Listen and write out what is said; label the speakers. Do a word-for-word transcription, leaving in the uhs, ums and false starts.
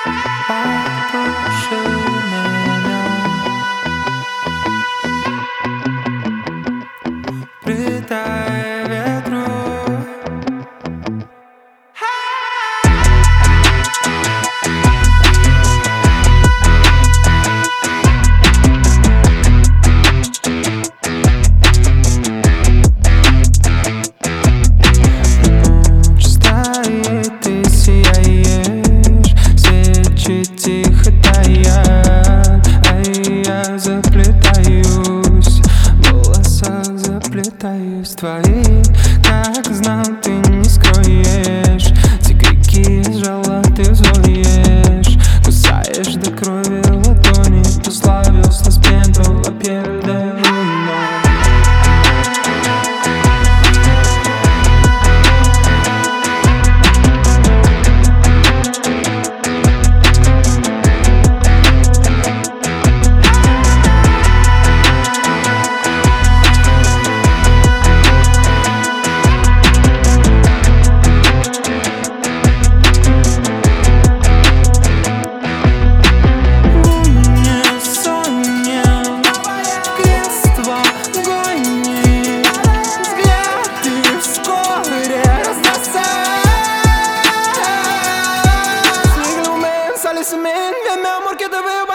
Speaker 1: Потуши меня, предай ветру. Ночь стоит, ты сияешь, свечи тихо таят, а я заплетаюсь, в волосах заплетаюсь твои. Как знал, ты не скроешь, те крики сжала, ты взвоешь, кусаешь до крови ладони, прославился с пентала перед луной. Sale semen, mi amor que te veo.